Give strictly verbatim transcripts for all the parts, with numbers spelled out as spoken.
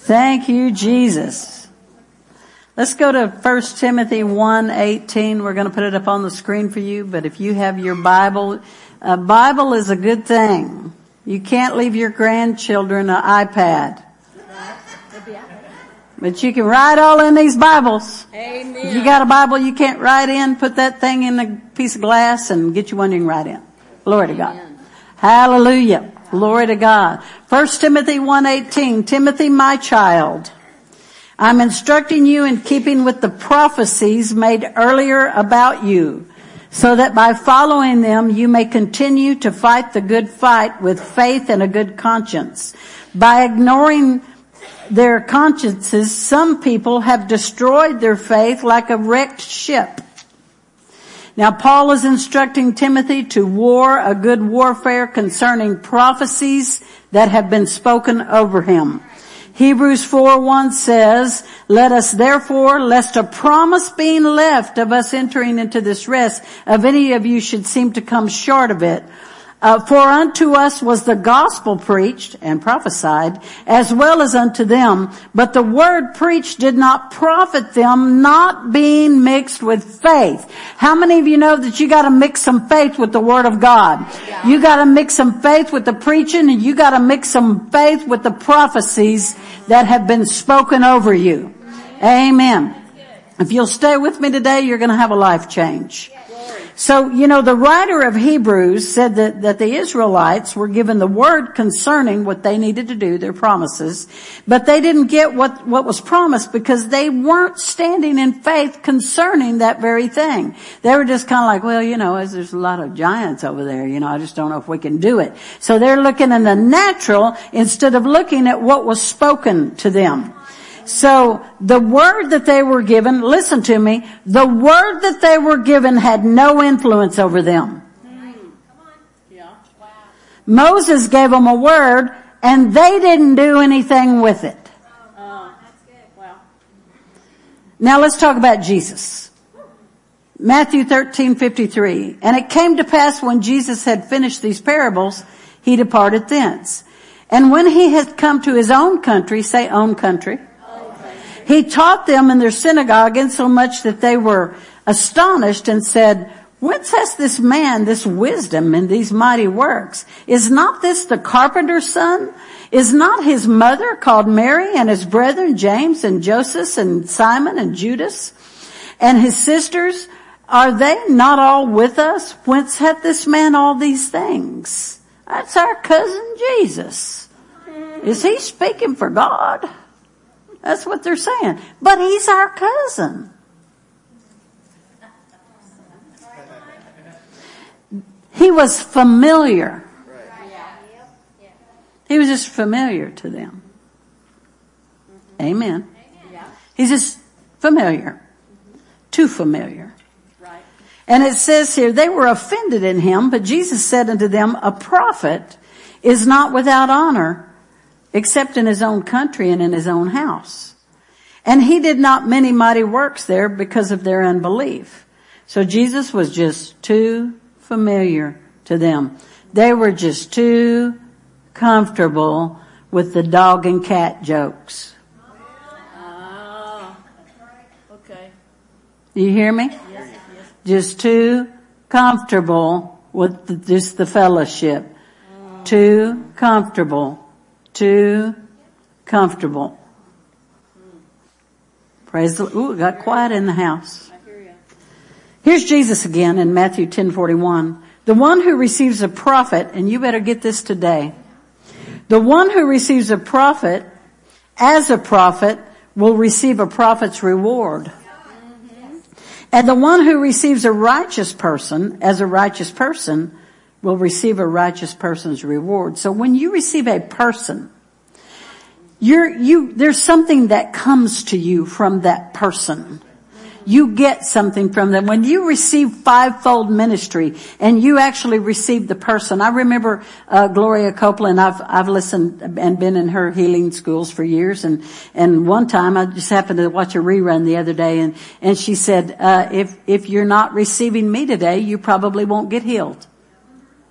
Thank you, Jesus. Let's go to First Timothy one eighteen. We're going to put it up on the screen for you, but if you have your Bible, a Bible is a good thing. You can't leave your grandchildren an iPad. But you can write all in these Bibles. Amen. If you got a Bible you can't write in, put that thing in a piece of glass and get you one you can write in. Glory to God. Amen. Hallelujah. Glory to God. First Timothy one eighteen. Timothy, my child, I'm instructing you in keeping with the prophecies made earlier about you, so that by following them you may continue to fight the good fight with faith and a good conscience. By ignoring their consciences, some people have destroyed their faith like a wrecked ship. Now Paul is instructing Timothy to war a good warfare concerning prophecies that have been spoken over him. Hebrews four one says, let us therefore, lest a promise being left of us entering into this rest of any of you should seem to come short of it. Uh, for unto us was the gospel preached and prophesied, as well as unto them. But the word preached did not profit them, not being mixed with faith. How many of you know that you got to mix some faith with the word of God? Yeah. You got to mix some faith with the preaching, and you got to mix some faith with the prophecies that have been spoken over you. Amen. If you'll stay with me today, you're going to have a life change. So, you know, the writer of Hebrews said that, that the Israelites were given the word concerning what they needed to do, their promises, but they didn't get what, what was promised because they weren't standing in faith concerning that very thing. They were just kind of like, well, you know, as there's a lot of giants over there, you know, I just don't know if we can do it. So they're looking in the natural instead of looking at what was spoken to them. So the word that they were given, listen to me, the word that they were given had no influence over them. Moses gave them a word and they didn't do anything with it. Now let's talk about Jesus. Matthew thirteen fifty-three. And it came to pass when Jesus had finished these parables, he departed thence. And when he had come to his own country, say own country, he taught them in their synagogue, insomuch that they were astonished and said, whence has this man this wisdom and these mighty works? Is not this the carpenter's son? Is not his mother called Mary, and his brethren James and Joseph and Simon and Judas and his sisters? Are they not all with us? Whence hath this man all these things? That's our cousin Jesus. Is he speaking for God? That's what they're saying. But he's our cousin. He was familiar. He was just familiar to them. Amen. He's just familiar. Too familiar. And it says here, they were offended in him, but Jesus said unto them, a prophet is not without honor, except in his own country and in his own house. And he did not many mighty works there because of their unbelief. So Jesus was just too familiar to them. They were just too comfortable with the dog and cat jokes. Ah, okay. You hear me? Yes, yes. Just too comfortable with the, just the fellowship. Mm. Too comfortable. Too comfortable. Praise the Lord. Ooh, it got quiet in the house. Here's Jesus again in Matthew ten forty-one. The one who receives a prophet, and you better get this today. The one who receives a prophet as a prophet will receive a prophet's reward. Mm-hmm. And the one who receives a righteous person as a righteous person will receive a righteous person's reward. So when you receive a person, you're, you, there's something that comes to you from that person. You get something from them. When you receive fivefold ministry and you actually receive the person. I remember, uh, Gloria Copeland. I've, I've listened and been in her healing schools for years. And, and one time I just happened to watch a rerun the other day and, and she said, uh, if, if you're not receiving me today, you probably won't get healed.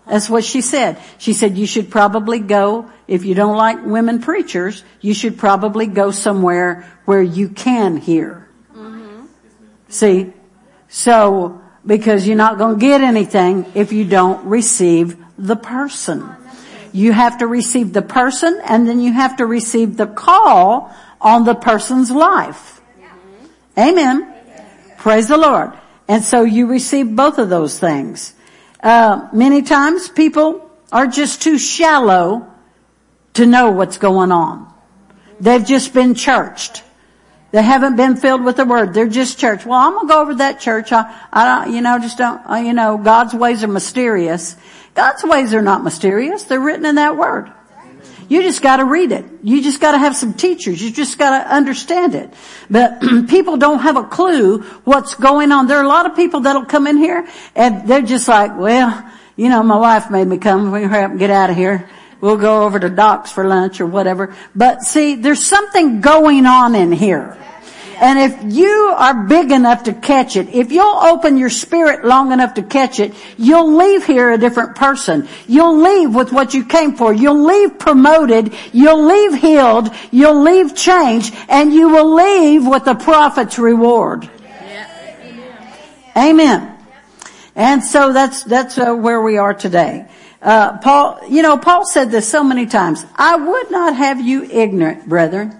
That's what she said. She said you should probably go, if you don't like women preachers, you should probably go somewhere where you can hear. Mm-hmm. See? So, because you're not going to get anything if you don't receive the person. You have to receive the person, and then you have to receive the call on the person's life. Mm-hmm. Amen. Praise the Lord. And so you receive both of those things. Uh, many times people are just too shallow to know what's going on. They've just been churched. They haven't been filled with the word. They're just church. Well, I'm going to go over to that church. I, I don't, you know, just don't, uh, you know, God's ways are mysterious. God's ways are not mysterious. They're written in that word. You just got to read it. You just got to have some teachers. You just got to understand it. But people don't have a clue what's going on. There are a lot of people that'll come in here and they're just like, well, you know, my wife made me come. We can hurry up and get out of here. We'll go over to Doc's for lunch or whatever. But see, there's something going on in here. And if you are big enough to catch it, if you'll open your spirit long enough to catch it, you'll leave here a different person. You'll leave with what you came for. You'll leave promoted. You'll leave healed. You'll leave changed. And you will leave with the prophet's reward. Yeah. Amen. And so that's, that's uh, where we are today. Uh, Paul, you know, Paul said this so many times. I would not have you ignorant, brethren.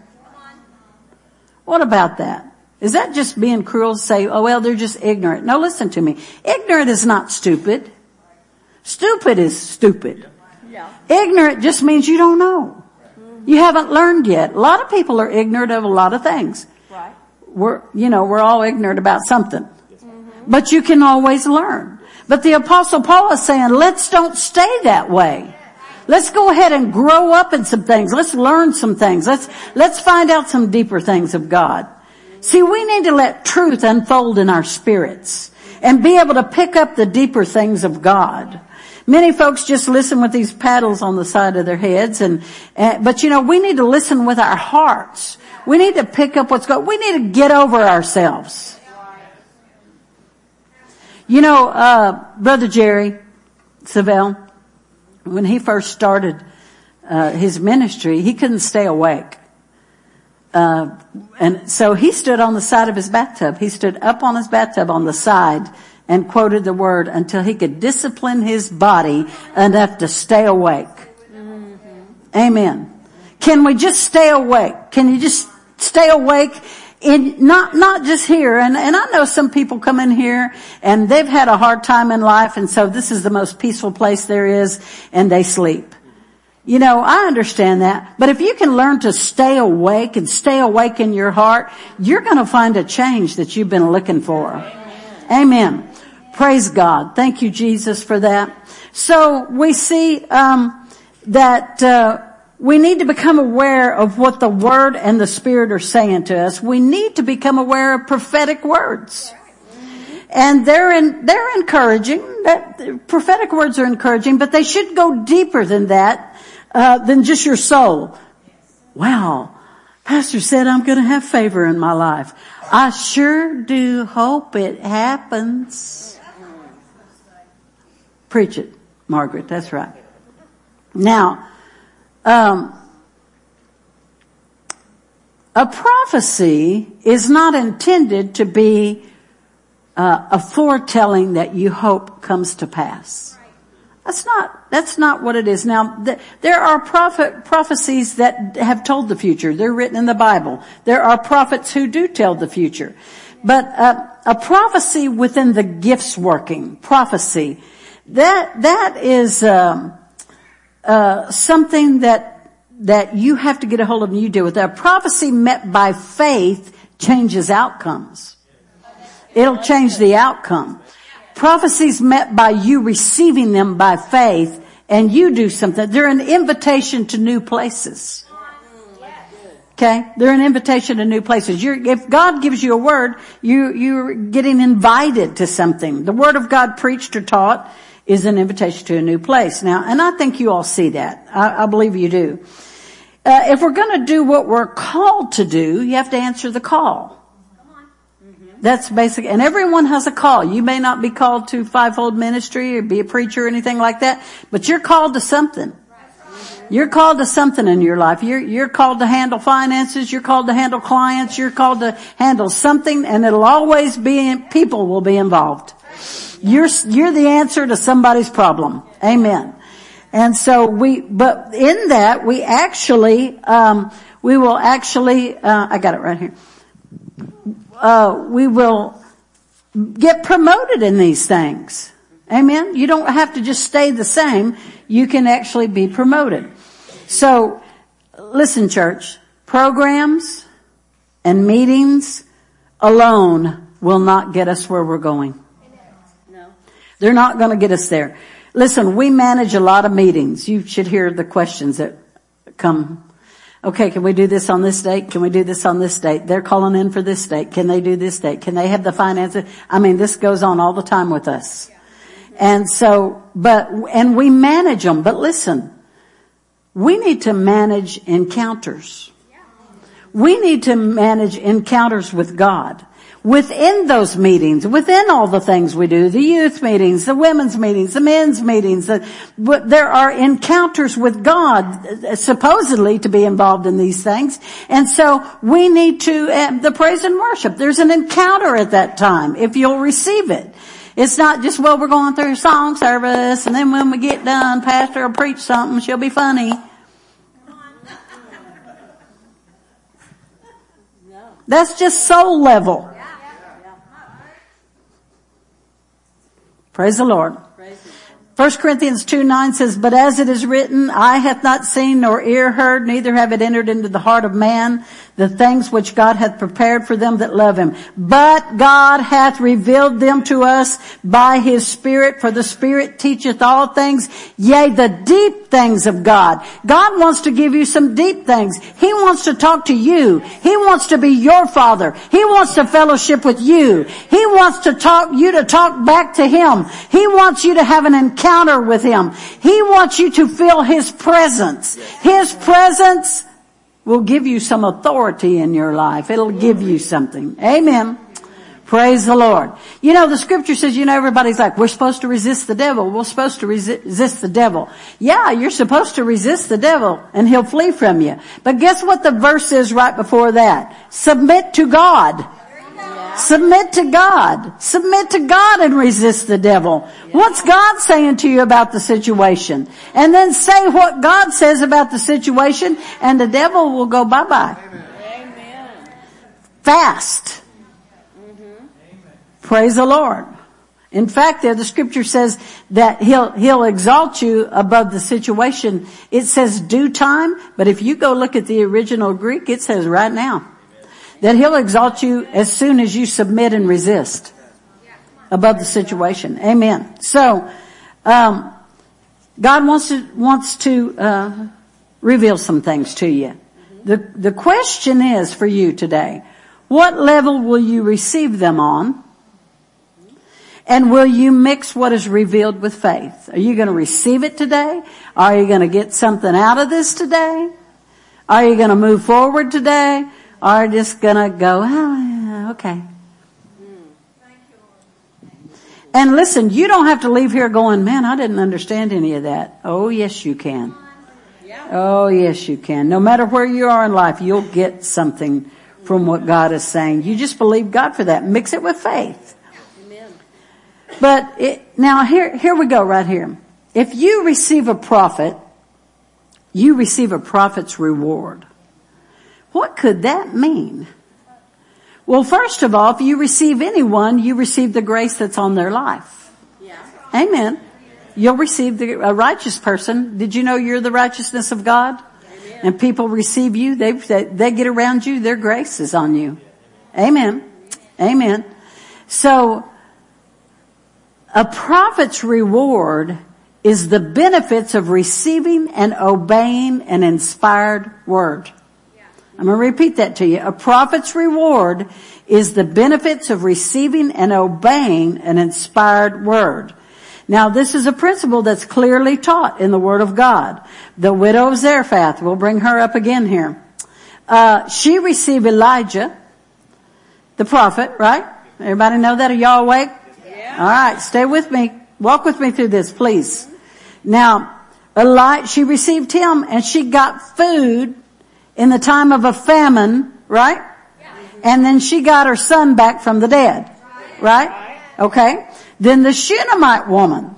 What about that? Is that just being cruel to say, oh, well, they're just ignorant? No, listen to me. Ignorant is not stupid. Stupid is stupid. Yeah. Ignorant just means you don't know. Mm-hmm. You haven't learned yet. A lot of people are ignorant of a lot of things. Right. We're, you know, we're all ignorant about something. Mm-hmm. But you can always learn. But the Apostle Paul is saying, let's don't stay that way. Let's go ahead and grow up in some things. Let's learn some things. Let's, let's find out some deeper things of God. See, we need to let truth unfold in our spirits and be able to pick up the deeper things of God. Many folks just listen with these paddles on the side of their heads and, and but you know, we need to listen with our hearts. We need to pick up what's going, we need to get over ourselves. You know, uh, Brother Jerry Savelle, when he first started uh his ministry, he couldn't stay awake. Uh and so he stood on the side of his bathtub. He stood up on his bathtub on the side and quoted the word until he could discipline his body enough to stay awake. Mm-hmm. Amen. Can we just stay awake? Can you just stay awake? In, not, not just here. And, and I know some people come in here and they've had a hard time in life. And so this is the most peaceful place there is and they sleep. You know, I understand that. But if you can learn to stay awake and stay awake in your heart, you're going to find a change that you've been looking for. Amen. Amen. Praise God. Thank you, Jesus, for that. So we see, um, that, uh, we need to become aware of what the Word and the Spirit are saying to us. We need to become aware of prophetic words. And they're in, they're encouraging. That, prophetic words are encouraging, but they should go deeper than that, uh, than just your soul. Wow. Pastor said I'm going to have favor in my life. I sure do hope it happens. Preach it, Margaret. That's right. Now, Um, a prophecy is not intended to be uh, a foretelling that you hope comes to pass. That's not, that's not what it is. Now, th- there are prophet, prophecies that have told the future. They're written in the Bible. There are prophets who do tell the future. But uh, a prophecy within the gifts working, prophecy, that, that is, um, Uh, something that, that you have to get a hold of and you deal with. A prophecy met by faith changes outcomes. It'll change the outcome. Prophecies met by you receiving them by faith and you do something. They're an invitation to new places. Okay? They're an invitation to new places. You're, if God gives you a word, you, you're getting invited to something. The word of God preached or taught is an invitation to a new place. Now, and I think you all see that. I, I believe you do. Uh, if we're going to do what we're called to do, you have to answer the call. Come on. Mm-hmm. That's basic. And everyone has a call. You may not be called to fivefold ministry or be a preacher or anything like that, but you're called to something. You're called to something in your life. You're, you're called to handle finances. You're called to handle clients. You're called to handle something, and it'll always be, people will be involved. You're, you're the answer to somebody's problem. Amen. And so we, but in that, we actually, um, we will actually, uh, I got it right here. Uh, we will get promoted in these things. Amen. You don't have to just stay the same. You can actually be promoted. So, listen, church, programs and meetings alone will not get us where we're going. No. They're not going to get us there. Listen, we manage a lot of meetings. You should hear the questions that come. Okay, can we do this on this date? Can we do this on this date? They're calling in for this date. Can they do this date? Can they have the finances? I mean, this goes on all the time with us. And so, but, and we manage them. But listen, we need to manage encounters. We need to manage encounters with God. Within those meetings, within all the things we do, the youth meetings, the women's meetings, the men's meetings, the, there are encounters with God supposedly to be involved in these things. And so we need to, uh, the praise and worship, there's an encounter at that time if you'll receive it. It's not just, well, we're going through song service and then when we get done, pastor will preach something, she'll be funny. That's just soul level. Praise the Lord. First Corinthians two nine says, but as it is written, eye hath not seen nor ear heard, neither have it entered into the heart of man, the things which God hath prepared for them that love him. But God hath revealed them to us by his Spirit, for the Spirit teacheth all things, yea, the deep things of God. God wants to give you some deep things. He wants to talk to you. He wants to be your Father. He wants to fellowship with you. He wants to talk, you to talk back to him. He wants you to have an encounter with him. He wants you to feel his presence. His presence will give you some authority in your life. It'll give you something. Amen. Praise the Lord. You know, the scripture says, you know, everybody's like, we're supposed to resist the devil. We're supposed to resi- resist the devil. Yeah, you're supposed to resist the devil and he'll flee from you. But guess what the verse is right before that? Submit to God. Submit to God. Submit to God and resist the devil. What's God saying to you about the situation? And then say what God says about the situation and the devil will go bye-bye. Amen. Fast. Mm-hmm. Praise the Lord. In fact, there the scripture says that he'll, he'll exalt you above the situation. It says due time, but if you go look at the original Greek, it says right now. That he'll exalt you as soon as you submit and resist above the situation. Amen. So, um, God wants to, wants to, uh, reveal some things to you. The, the question is for you today, what level will you receive them on? And will you mix what is revealed with faith? Are you going to receive it today? Are you going to get something out of this today? Are you going to move forward today? Are just gonna go, oh, okay. And listen, you don't have to leave here going, man, I didn't understand any of that. Oh, yes, you can. Oh, yes, you can. No matter where you are in life, you'll get something from what God is saying. You just believe God for that. Mix it with faith. Amen. But it, now here, here we go right here. If you receive a prophet, you receive a prophet's reward. What could that mean? Well, first of all, if you receive anyone, you receive the grace that's on their life. Yeah. Amen. You'll receive the, a righteous person. Did you know you're the righteousness of God? Amen. And people receive you. They, they, they get around you. Their grace is on you. Amen. Amen. So, a prophet's reward is the benefits of receiving and obeying an inspired word. I'm going to repeat that to you. A prophet's reward is the benefits of receiving and obeying an inspired word. Now, this is a principle that's clearly taught in the Word of God. The widow of Zarephath, we'll bring her up again here. Uh, she received Elijah, the prophet, right? Everybody know that? Are y'all awake? Yeah. All right. Stay with me. Walk with me through this, please. Now, Eli, she received him and she got food in the time of a famine, right? Yeah. And then she got her son back from the dead, right? right? Okay. Then the Shunammite woman,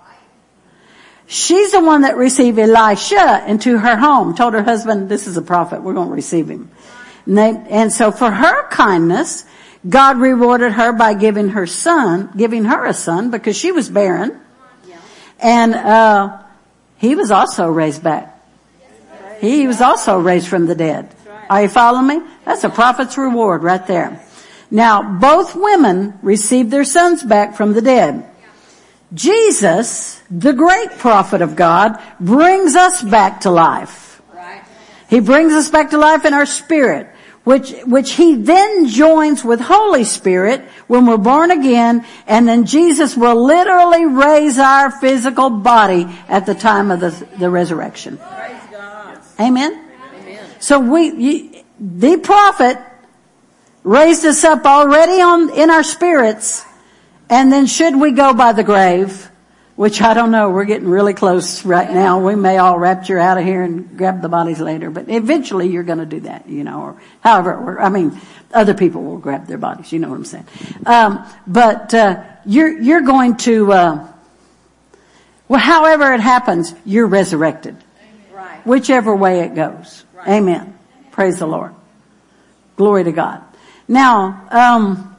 she's the one that received Elisha into her home, told her husband, this is a prophet, we're going to receive him. And, they, and so for her kindness, God rewarded her by giving her son, giving her a son because she was barren. Yeah. And, uh, he was also raised back. He was also raised from the dead. Are you following me? That's a prophet's reward right there. Now, both women received their sons back from the dead. Jesus, the great prophet of God, brings us back to life. He brings us back to life in our spirit, which, which he then joins with Holy Spirit when we're born again, and then Jesus will literally raise our physical body at the time of the, the resurrection. Praise God. Amen? Amen. So we, you, the prophet raised us up already on, in our spirits, and then should we go by the grave, which I don't know, we're getting really close right now. We may all rapture out of here and grab the bodies later, but eventually you're going to do that, you know, or however, I mean, other people will grab their bodies, you know what I'm saying. Um, but, uh, you're, you're going to, uh, well, however it happens, you're resurrected. Right. Whichever way it goes. Right. Amen. Praise the Lord. Glory to God. Now, um,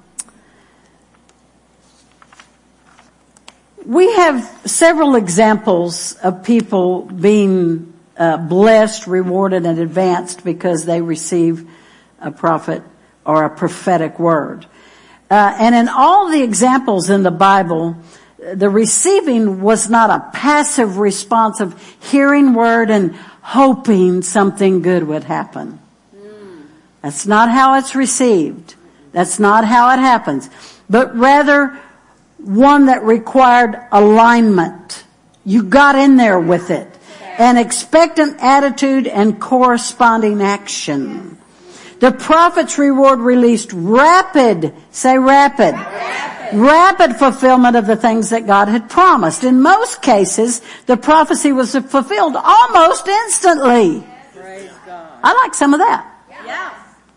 we have several examples of people being uh, blessed, rewarded, and advanced because they receive a prophet or a prophetic word. Uh, and in all the examples in the Bible, the receiving was not a passive response of hearing word and hoping something good would happen. Mm. That's not how it's received. That's not how it happens. But rather, one that required alignment. You got in there with it. An expectant attitude and corresponding action. The prophet's reward released rapid, say rapid, rapid, rapid fulfillment of the things that God had promised. In most cases, the prophecy was fulfilled almost instantly. Praise God. I like some of that. Yeah.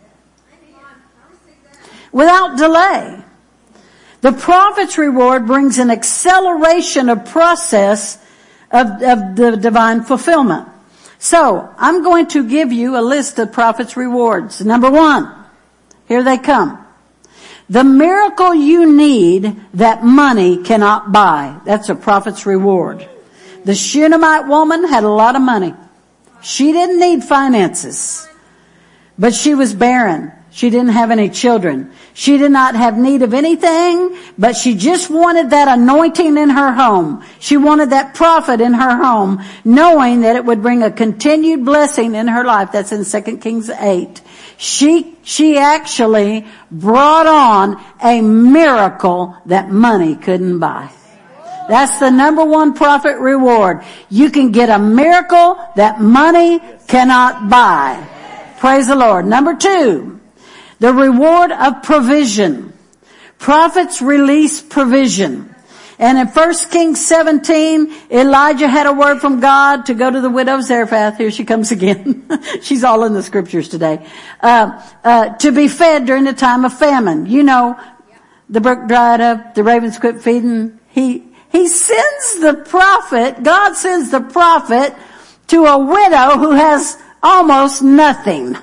Without delay. The prophet's reward brings an acceleration of process of, of the divine fulfillment. So, I'm going to give you a list of prophet's rewards. Number one, here they come. The miracle you need that money cannot buy. That's a prophet's reward. The Shunammite woman had a lot of money. She didn't need finances, but she was barren. She didn't have any children. She did not have need of anything, but she just wanted that anointing in her home. She wanted that prophet in her home, knowing that it would bring a continued blessing in her life. That's in Second Kings eight. She, she actually brought on a miracle that money couldn't buy. That's the number one prophet reward. You can get a miracle that money cannot buy. Praise the Lord. Number two. The reward of provision. Prophets release provision. And in First Kings seventeen, Elijah had a word from God to go to the widow of Zarephath. Here she comes again. She's all in the scriptures today. Uh, uh, to be fed during the time of famine. You know, the brook dried up, the ravens quit feeding. He, he sends the prophet, God sends the prophet to a widow who has almost nothing.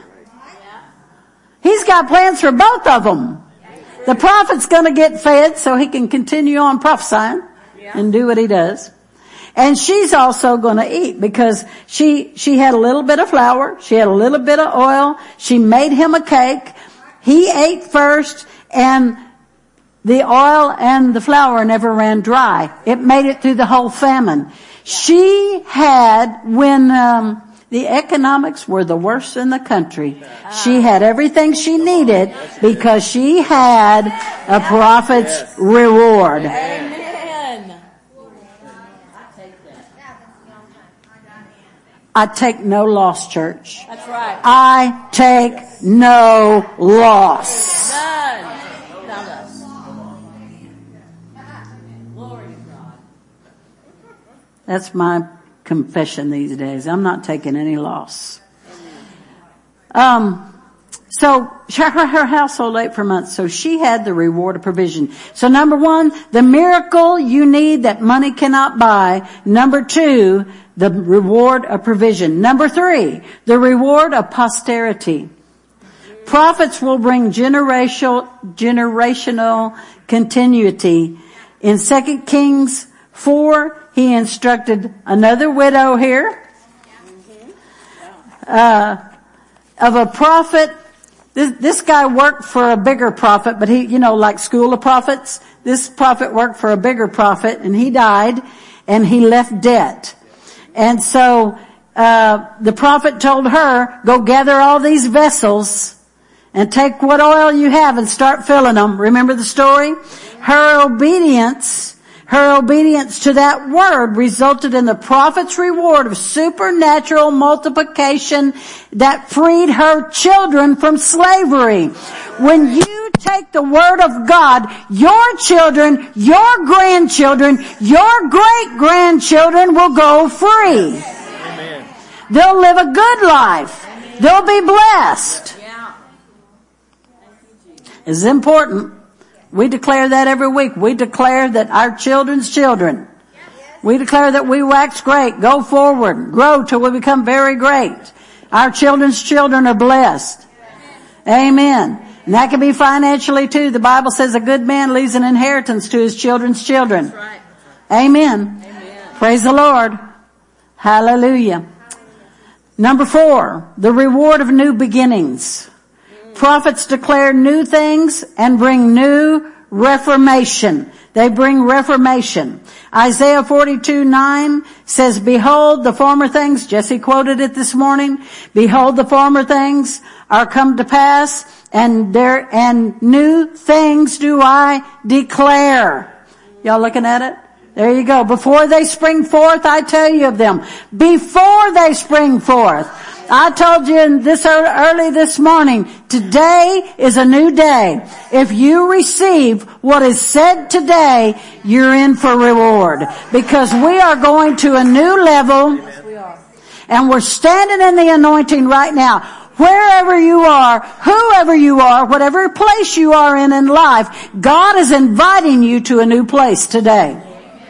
He's got plans for both of them. The prophet's going to get fed so he can continue on prophesying and do what he does. And she's also going to eat because she, she had a little bit of flour. She had a little bit of oil. She made him a cake. He ate first, and the oil and the flour never ran dry. It made it through the whole famine. She had, when, um, the economics were the worst in the country, she had everything she needed because she had a prophet's reward. Amen. I take no loss, church. That's right. I take no loss. None. None of us. That's my confession these days. I'm not taking any loss. Um, so her, her household ate for months, so she had the reward of provision. So number one, the miracle you need that money cannot buy. Number two, the reward of provision. Number three, the reward of posterity. Prophets will bring generational, generational continuity. In Second Kings four, he instructed another widow here, uh, of a prophet. This, this guy worked for a bigger prophet, but he, you know, like school of prophets. This prophet worked for a bigger prophet, and he died, and he left debt. And so, uh, the prophet told her, go gather all these vessels and take what oil you have and start filling them. Remember the story? Her obedience, her obedience to that word resulted in the prophet's reward of supernatural multiplication that freed her children from slavery. When you take the word of God, your children, your grandchildren, your great-grandchildren will go free. Amen. They'll live a good life. They'll be blessed. It's important. We declare that every week. We declare that our children's children, we declare that we wax great, go forward, grow till we become very great. Our children's children are blessed. Amen. And that can be financially too. The Bible says a good man leaves an inheritance to his children's children. Amen. Amen. Praise the Lord. Hallelujah. Number four, the reward of new beginnings. Prophets declare new things and bring new reformation. They bring reformation. Isaiah forty-two nine says, behold the former things, Jesse quoted it this morning, behold the former things are come to pass, and there, and new things do I declare. Y'all looking at it? There you go. Before they spring forth, I tell you of them. Before they spring forth. I told you this early this morning, today is a new day. If you receive what is said today, you're in for reward. Because we are going to a new level, and we're standing in the anointing right now. Wherever you are, whoever you are, whatever place you are in in life, God is inviting you to a new place today.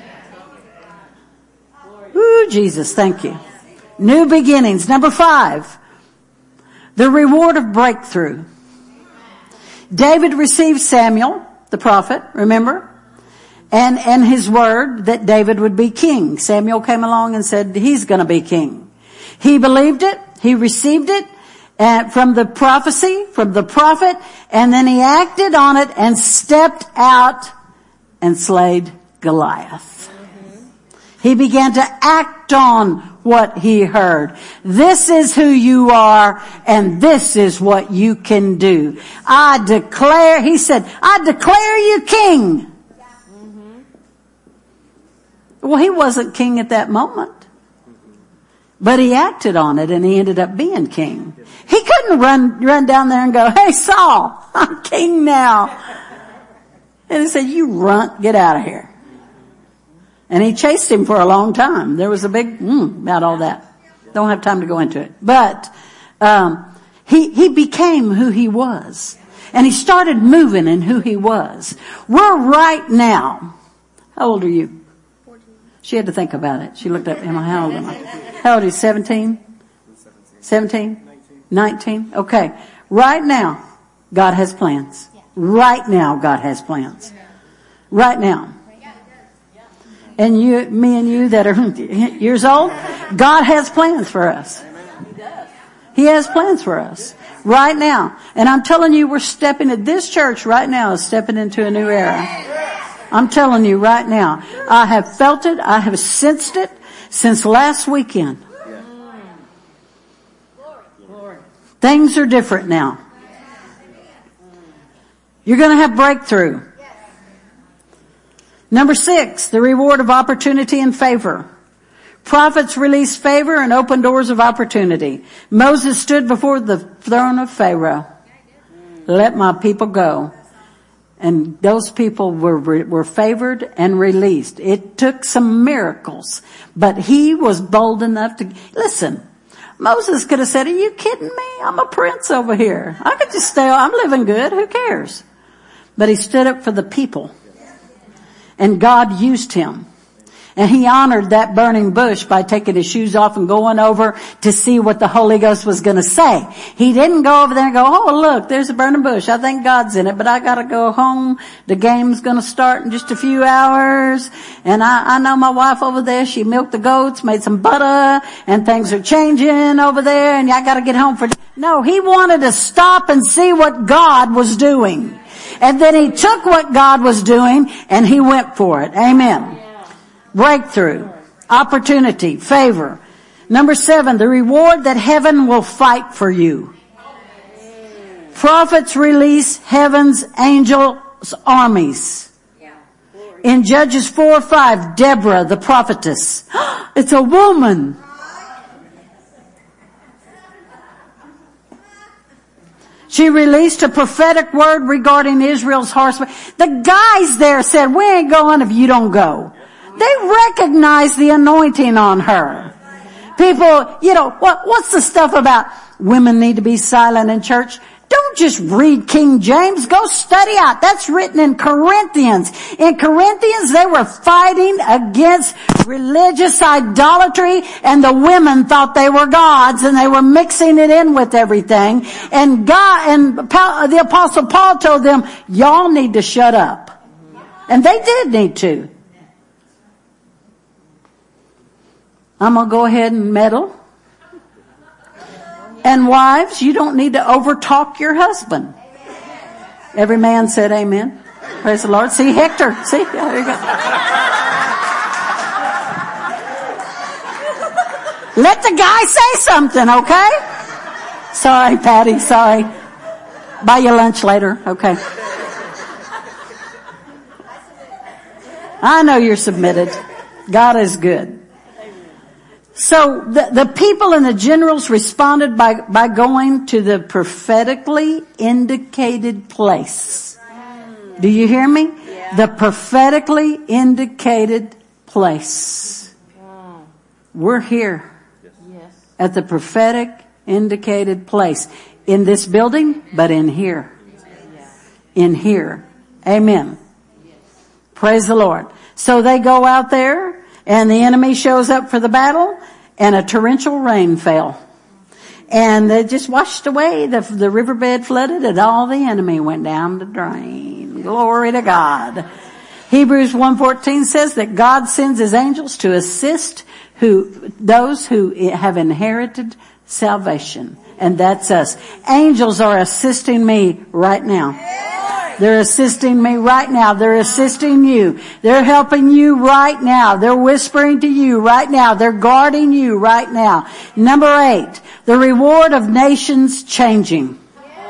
Ooh, Jesus, thank you. New beginnings. Number five, the reward of breakthrough. David received Samuel, the prophet, remember? And, and his word that David would be king. Samuel came along and said, he's gonna be king. He believed it, he received it, and from the prophecy, from the prophet, and then he acted on it and stepped out and slayed Goliath. He began to act on what he heard. This is who you are, and this is what you can do. I declare, he said, I declare you king. Mm-hmm. Well, he wasn't king at that moment. But he acted on it, and he ended up being king. He couldn't run, run down there and go, hey, Saul, I'm king now. And he said, you runt, get out of here. And he chased him for a long time. There was a big, mm, about all that. Don't have time to go into it. But, um, he, he became who he was. And he started moving in who he was. We're right now. How old are you? fourteen. She had to think about it. She looked up, am I, how old am I? How old are you? seventeen? seventeen? nineteen? Okay. Right now, God has plans. Right now, God has plans. Right now. And you, me and you that are years old, God has plans for us. He has plans for us right now. And I'm telling you, we're stepping at this church right now is stepping into a new era. I'm telling you right now. I have felt it. I have sensed it since last weekend. Things are different now. You're going to have breakthrough. Number six, the reward of opportunity and favor. Prophets release favor and open doors of opportunity. Moses stood before the throne of Pharaoh. Let my people go. And those people were, were favored and released. It took some miracles, but he was bold enough to, listen, Moses could have said, are you kidding me? I'm a prince over here. I could just stay, I'm living good. Who cares? But he stood up for the people, and God used him. And he honored that burning bush by taking his shoes off and going over to see what the Holy Ghost was going to say. He didn't go over there and go, oh, look, there's a burning bush. I think God's in it, but I got to go home. The game's going to start in just a few hours. And I, I know my wife over there, she milked the goats, made some butter, and things are changing over there, and I got to get home for... No, he wanted to stop and see what God was doing. And then he took what God was doing and he went for it. Amen. Breakthrough, opportunity, favor. Number seven, the reward that heaven will fight for you. Prophets release heaven's angels' armies. In Judges four five, Deborah, the prophetess. It's a woman. She released a prophetic word regarding Israel's horsemen. The guys there said, we ain't going if you don't go. They recognized the anointing on her. People, you know, what, what's the stuff about women need to be silent in church? Don't just read King James. Go study out. That's written in Corinthians. In Corinthians, they were fighting against religious idolatry, and the women thought they were gods, and they were mixing it in with everything. And God, and Paul, the Apostle Paul told them, y'all need to shut up. And they did need to. I'm going to go ahead and meddle. And wives, you don't need to overtalk your husband. Every man said amen. Praise the Lord. See, Hector. See, there you go. Let the guy say something, okay? Sorry, Patty, sorry. Buy you lunch later, okay? I know you're submitted. God is good. So the, the people and the generals responded by, by going to the prophetically indicated place. Do you hear me? Yeah. The prophetically indicated place. Wow. We're here yes. at the prophetic indicated place. In this building, but in here. Yes. In here. Amen. Yes. Praise the Lord. So they go out there, and the enemy shows up for the battle, and a torrential rain fell. And they just washed away. The, the riverbed flooded, and all the enemy went down the drain. Glory to God. Hebrews one fourteen says that God sends his angels to assist who those who have inherited salvation. And that's us. Angels are assisting me right now. They're assisting me right now. They're assisting you. They're helping you right now. They're whispering to you right now. They're guarding you right now. Number eight, the reward of nations changing.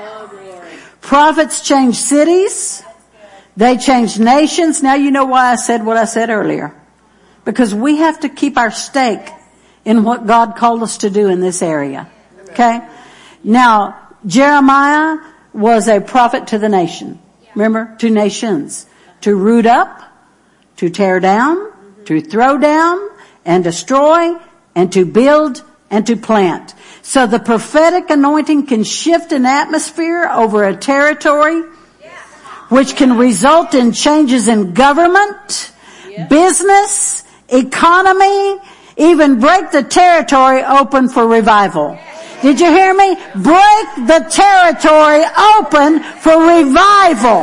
Prophets change cities. They change nations. Now you know why I said what I said earlier. Because we have to keep our stake in what God called us to do in this area. Okay? Now, Jeremiah was a prophet to the nation. Remember, to nations. To root up, to tear down, to throw down, and destroy, and to build, and to plant. So the prophetic anointing can shift an atmosphere over a territory, which can result in changes in government, business, economy, even break the territory open for revival. Did you hear me? Break the territory open for revival.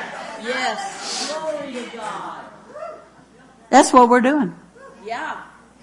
Yes. Glory to God. That's what we're doing. Yeah.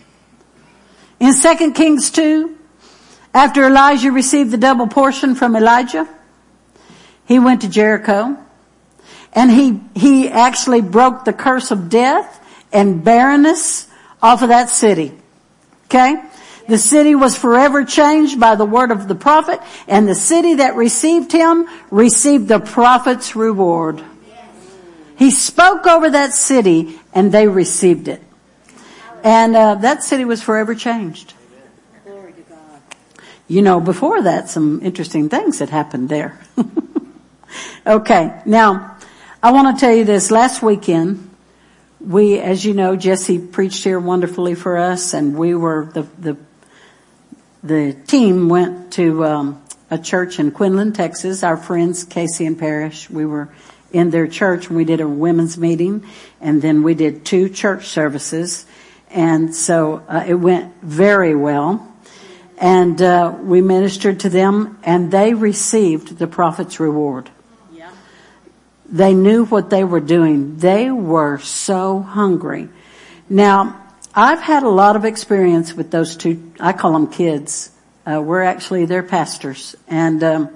In Second Kings two, after Elijah received the double portion from Elijah, he went to Jericho, and he, he actually broke the curse of death and barrenness off of that city. Okay? The city was forever changed by the word of the prophet, and the city that received him received the prophet's reward. He spoke over that city, and they received it. And uh, that city was forever changed. Glory to God. You know, before that, some interesting things had happened there. Okay, now, I want to tell you this. Last weekend, we, as you know, Jesse preached here wonderfully for us, and we were, the, the, the team went to, um, a church in Quinlan, Texas. Our friends, Casey and Parrish, we were in their church, and we did a women's meeting, and then we did two church services. And so, uh, it went very well. And, uh, we ministered to them, and they received the prophet's reward. Yeah. They knew what they were doing. They were so hungry. Now, I've had a lot of experience with those two, I call them kids. Uh, we're actually their pastors. And, um,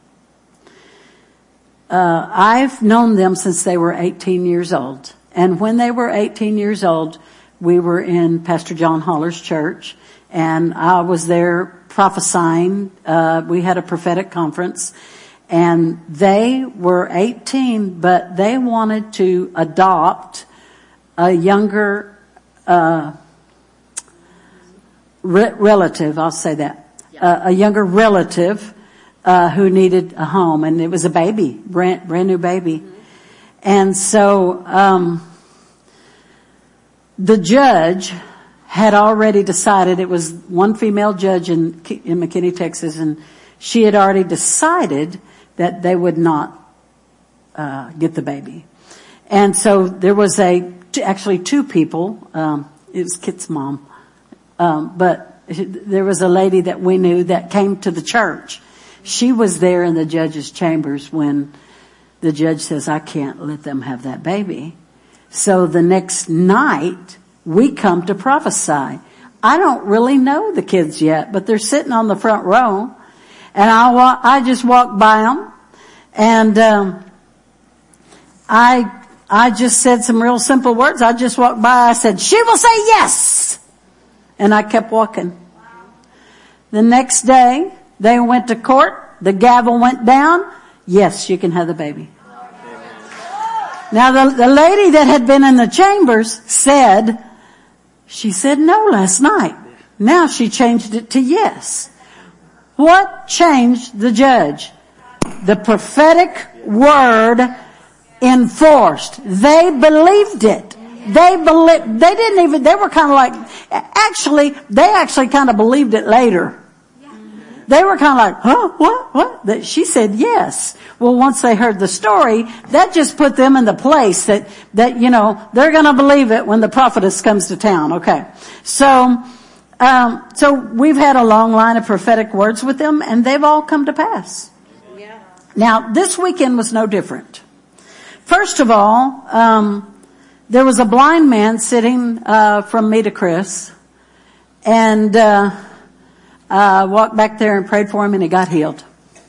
uh, I've known them since they were eighteen years old. And when they were eighteen years old, we were in Pastor John Holler's church, and I was there prophesying. Uh, we had a prophetic conference, and they were eighteen, but they wanted to adopt a younger, uh, re- relative, I'll say that, uh, a younger relative, uh, who needed a home, and it was a baby, brand, brand new baby. Mm-hmm. And so, um, the judge had already decided, it was one female judge in, in McKinney, Texas, and she had already decided that they would not, uh, get the baby. And so there was a, actually two people, um, it was Kit's mom, um, but there was a lady that we knew that came to the church. She was there in the judge's chambers when the judge says, I can't let them have that baby. So the next night, we come to prophesy. I don't really know the kids yet, but they're sitting on the front row, and I wa- I just walked by them, and um, I I just said some real simple words. I just walked by. I said, "She will say yes," and I kept walking. The next day, they went to court. The gavel went down. Yes, you can have the baby. Now, the, the lady that had been in the chambers said, she said no last night. Now she changed it to yes. What changed the judge? The prophetic word enforced. They believed it. They believed, they didn't even, they were kind of like, actually, they actually kind of believed it later. They were kind of like, huh, what, what? That she said yes. Well, once they heard the story, that just put them in the place that, that, you know, they're going to believe it when the prophetess comes to town. Okay. So, um, so we've had a long line of prophetic words with them, and they've all come to pass. Yeah. Now, this weekend was no different. First of all, um, there was a blind man sitting, uh, from me to Chris, and, uh, Uh, walked back there and prayed for him, and he got healed.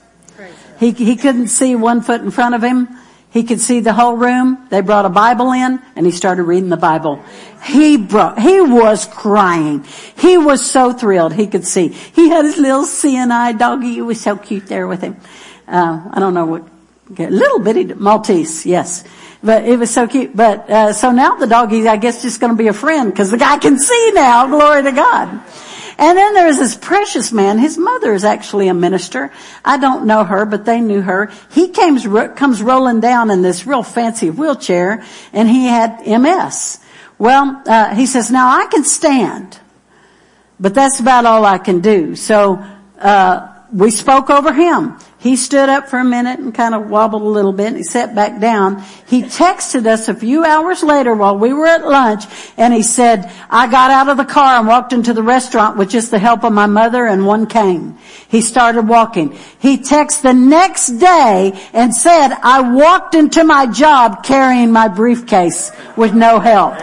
He, he couldn't see one foot in front of him. He could see the whole room. They brought a Bible in, and he started reading the Bible. He brought, he was crying. He was so thrilled he could see. He had his little seeing eye doggy. It was so cute there with him. Uh, I don't know what, okay, little bitty Maltese, yes. But it was so cute. But, uh, so now the doggy, I guess, just gonna be a friend, cause the guy can see now. Glory to God. And then there's this precious man. His mother is actually a minister. I don't know her, but they knew her. He comes, comes rolling down in this real fancy wheelchair, and he had M S. Well, uh, he says, now I can stand, but that's about all I can do. So, uh, we spoke over him. He stood up for a minute and kind of wobbled a little bit, and he sat back down. He texted us a few hours later while we were at lunch, and he said, I got out of the car and walked into the restaurant with just the help of my mother and one cane. He started walking. He texted the next day and said, I walked into my job carrying my briefcase with no help.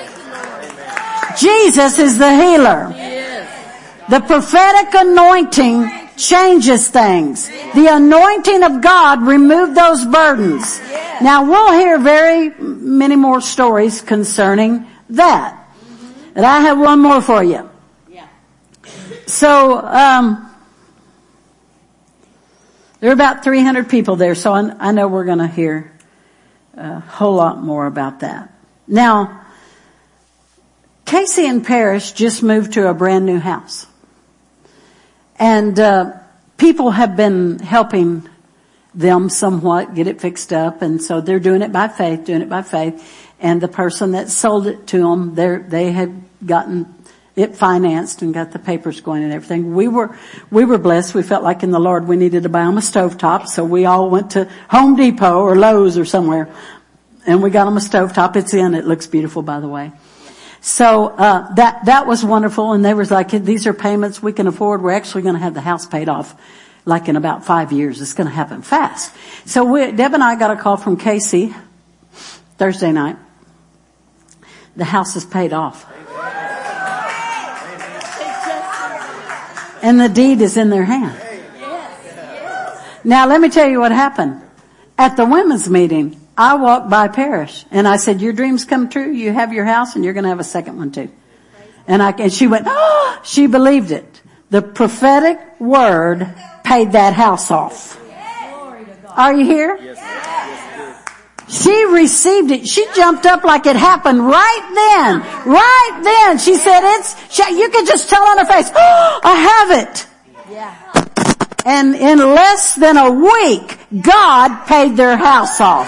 Jesus is the healer. The prophetic anointing changes things. The anointing of God removed those burdens. Now we'll hear very many more stories concerning that. And I have one more for you. So, um, there are about three hundred people there, so I, I know we're going to hear a whole lot more about that. Now, Casey and Parrish just moved to a brand new house. And, uh, people have been helping, them somewhat, get it fixed up. And so they're doing it by faith, doing it by faith. And the person that sold it to them, they they had gotten it financed and got the papers going and everything. We were, we were blessed. We felt like in the Lord we needed to buy them a stovetop. So we all went to Home Depot or Lowe's or somewhere and we got them a stovetop. It's in. It looks beautiful, by the way. So, uh, that, that was wonderful. And they was like, these are payments we can afford. We're actually going to have the house paid off like in about five years. It's going to happen fast. So we, Deb and I got a call from Casey Thursday night. The house is paid off. And the deed is in their hand. Now let me tell you what happened. At the women's meeting, I walked by Parrish and I said, your dreams come true. You have your house and you're going to have a second one too. And I, and she went, oh, she believed it. The prophetic word paid that house off. Are you here? She received it. She jumped up like it happened right then. Right then. She said, it's, she, you could just tell on her face, oh, I have it. Yeah. And in less than a week, God paid their house off.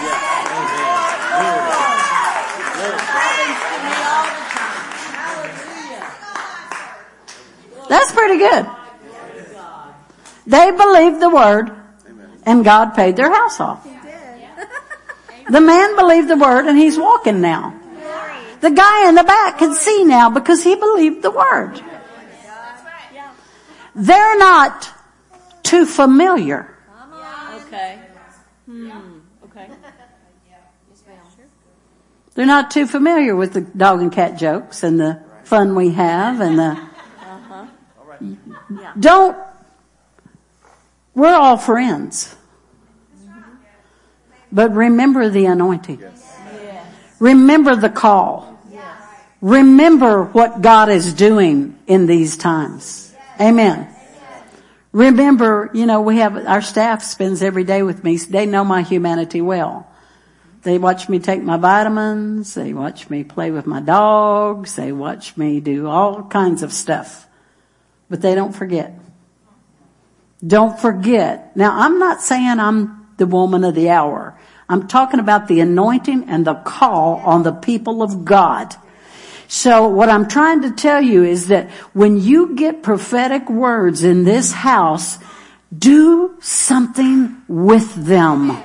That's pretty good. They believed the word and God paid their house off. The man believed the word and he's walking now. The guy in the back can see now because he believed the word. They're not too familiar. Okay. Hmm. Okay. They're not too familiar with the dog and cat jokes and the fun we have and the, Uh-huh. don't, we're all friends. But remember the anointing. Yes. Remember the call. Yes. Remember what God is doing in these times. Amen. Remember, you know, we have, our staff spends every day with me. They know my humanity well. They watch me take my vitamins. They watch me play with my dogs. They watch me do all kinds of stuff. But they don't forget. Don't forget. Now, I'm not saying I'm the woman of the hour. I'm talking about the anointing and the call on the people of God. So what I'm trying to tell you is that when you get prophetic words in this house, do something with them.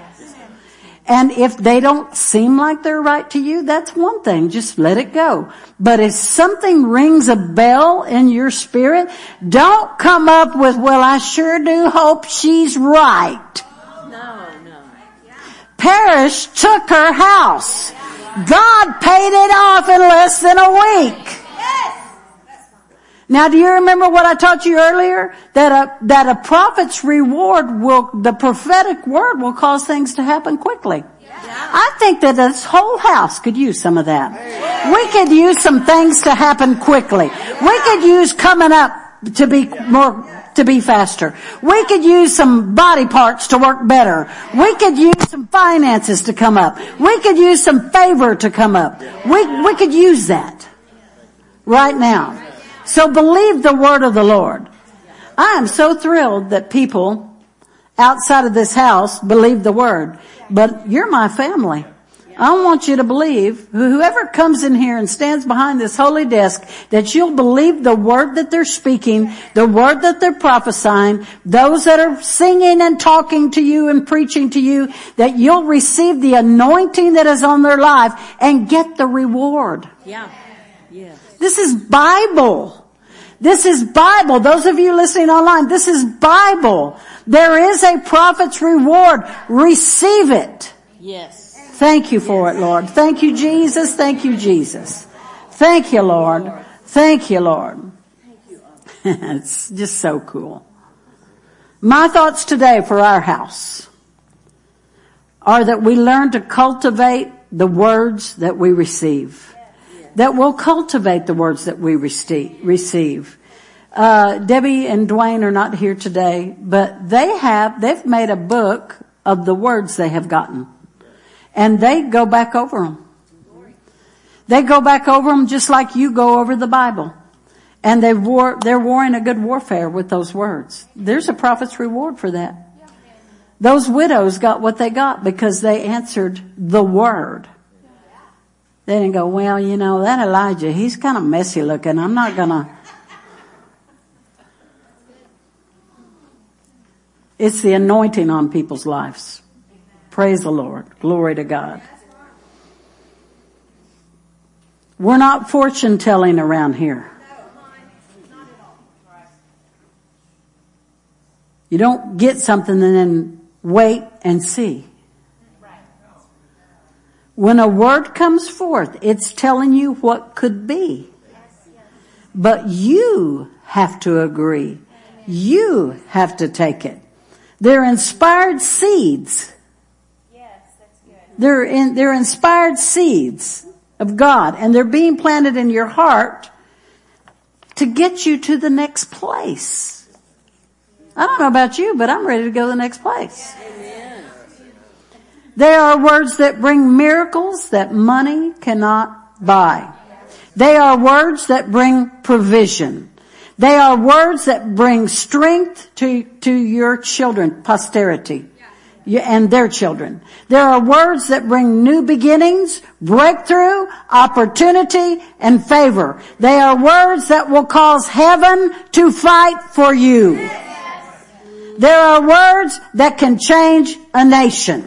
And if they don't seem like they're right to you, that's one thing. Just let it go. But if something rings a bell in your spirit, don't come up with, well, I sure do hope she's right. No, no. Parrish took her house. God paid it off in less than a week. Now, do you remember what I taught you earlier? That a, that a prophet's reward will, the prophetic word will cause things to happen quickly. I think that this whole house could use some of that. We could use some things to happen quickly. We could use coming up to be more, to be faster. We could use some body parts to work better. We could use some finances to come up. We could use some favor to come up. We, we could use that right now. So believe the word of the Lord. I am so thrilled that people outside of this house believe the word. But you're my family. I want you to believe, whoever comes in here and stands behind this holy desk, that you'll believe the word that they're speaking, the word that they're prophesying, those that are singing and talking to you and preaching to you, that you'll receive the anointing that is on their life and get the reward. Yeah. Yeah. This is Bible. This is Bible. Those of you listening online, this is Bible. There is a prophet's reward. Receive it. Yes. Thank you for it, Lord. Thank you, Jesus. Thank you, Jesus. Thank you, Lord. Thank you, Lord. It's just so cool. My thoughts today for our house are that we learn to cultivate the words that we receive. That we'll cultivate the words that we receive. Uh, Debbie and Dwayne are not here today, but they have, they've made a book of the words they have gotten. And they go back over them. They go back over them just like you go over the Bible. And they war, they're warring a good warfare with those words. There's a prophet's reward for that. Those widows got what they got because they answered the word. They didn't go, well, you know, that Elijah, he's kind of messy looking. I'm not going to. It's the anointing on people's lives. Praise the Lord. Glory to God. We're not fortune telling around here. You don't get something and then wait and see. When a word comes forth, it's telling you what could be. But you have to agree. You have to take it. They're inspired seeds. They're in, they're inspired seeds of God, and they're being planted in your heart to get you to the next place. I don't know about you, but I'm ready to go to the next place. Amen. They are words that bring miracles that money cannot buy. They are words that bring provision. They are words that bring strength to, to your children, posterity, and their children. There are words that bring new beginnings, breakthrough, opportunity, and favor. They are words that will cause heaven to fight for you. There are words that can change a nation.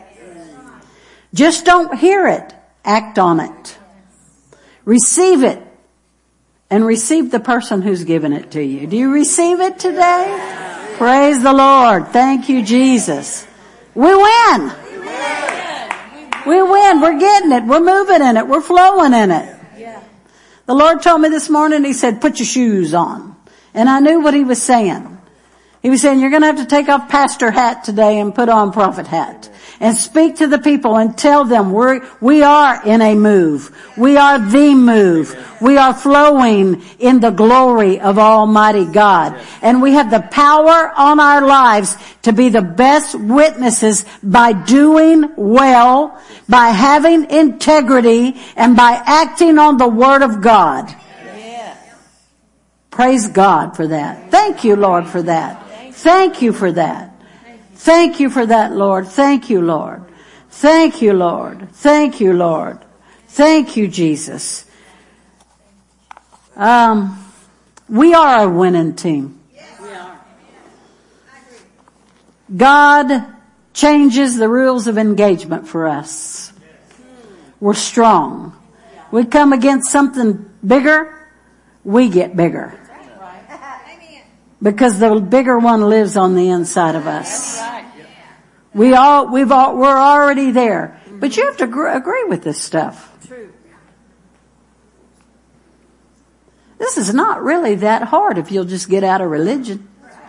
Just don't hear it. Act on it. Receive it. And receive the person who's given it to you. Do you receive it today? Praise the Lord. Thank you, Jesus. We win. We win. We're getting it. We're moving in it. We're flowing in it. The Lord told me this morning, He said, put your shoes on. And I knew what He was saying. He was saying, you're going to have to take off pastor hat today and put on prophet hat. And speak to the people and tell them we're, we are in a move. We are the move. We are flowing in the glory of Almighty God. And we have the power on our lives to be the best witnesses by doing well, by having integrity, and by acting on the Word of God. Yeah. Praise God for that. Thank you, Lord, for that. Thank you for that. Thank you for that, Lord. Thank you, Lord. Thank you, Lord. Thank you, Lord. Thank you, Jesus. Um, we are a winning team. God changes the rules of engagement for us. We're strong. We come against something bigger, we get bigger. Because the bigger one lives on the inside of us. We all, we've all, we're already there. But you have to gr- agree with this stuff. True. This is not really that hard if you'll just get out of religion.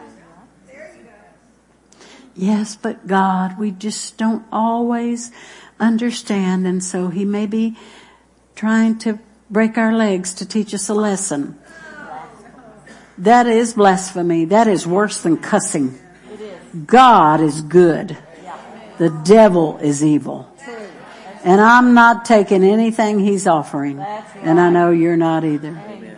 Yes, but God, we just don't always understand, and so He may be trying to break our legs to teach us a lesson. That is blasphemy. That is worse than cussing. God is good. The devil is evil. And I'm not taking anything He's offering. And I know you're not either.